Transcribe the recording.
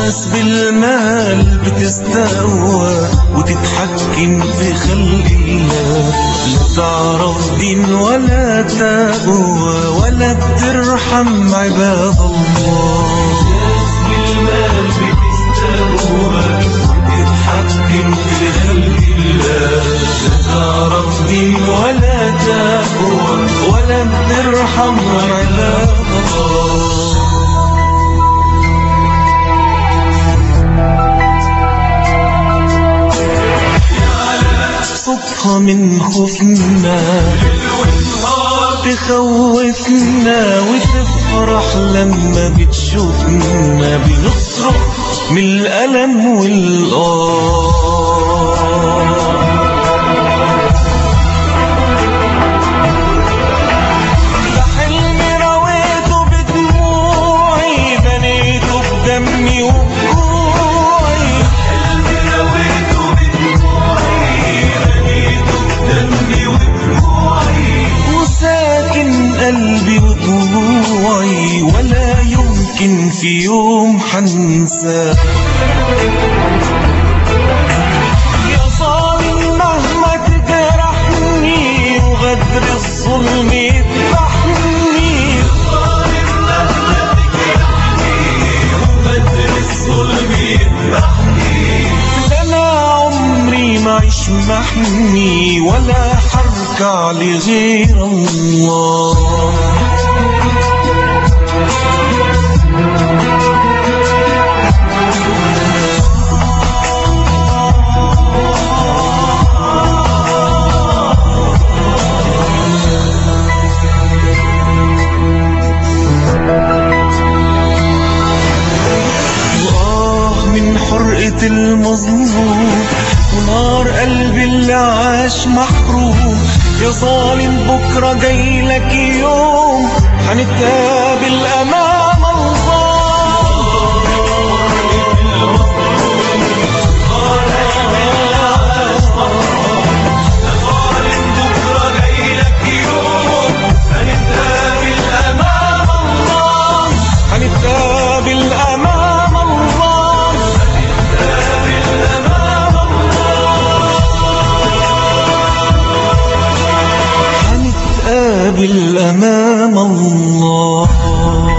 ناس بالمال بتستقوى وتتحكم في خلق الله، لا تعرف دين ولا تقوى ولا بترحم عباد الله. ناس بالمال بتستقوى وتتحكم في خلق الله، لا تعرف دين ولا تقوى ولا بترحم عباد الله. صدقة من خوفنا تخوفنا وتفرح لما بتشوفنا، بنصرخ من الألم والآه. ده حلمي رويته بدموعي، بنيته بدمي وبجوعي. حلمي رويته بدموعي، بنيته بدمي وبجوعي. وساكن قلبي وطلوعي ولا يمكن في يوم حنساه. يا ظالم مهما تجرحني وغدر الظلم يذبحني، يا ظالم مهما تجرحني وغدر الظلم يذبحني. ده انا عمري ما عيش محني ولا حركع لغير الله. حرقة المظلوم ونار قلبي اللي عاش محروم. يا ظالم بكرة جايلك يوم هنتقابل أمام الله. هنتقابل أمام الله، هنتقابل أمام الله.